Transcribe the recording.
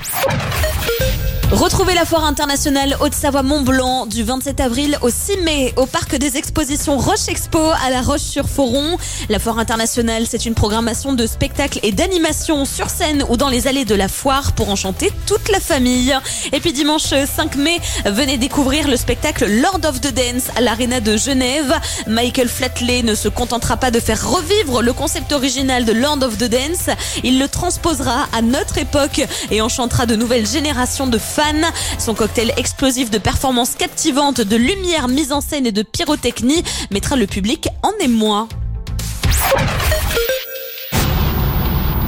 Retrouvez la foire internationale Haute-Savoie-Mont-Blanc du 27 avril au 6 mai au parc des expositions Roche Expo à La Roche-sur-Foron. La foire internationale, c'est une programmation de spectacles et d'animations sur scène ou dans les allées de la foire pour enchanter toute la famille. Et puis dimanche 5 mai, venez découvrir le spectacle Lord of the Dance à l'Arena de Genève. Michael Flatley ne se contentera pas de faire revivre le concept original de Lord of the Dance. Il le transposera à notre époque et enchantera de nouvelles générations de fans. Son cocktail explosif de performances captivantes, de lumière mise en scène et de pyrotechnie mettra le public en émoi.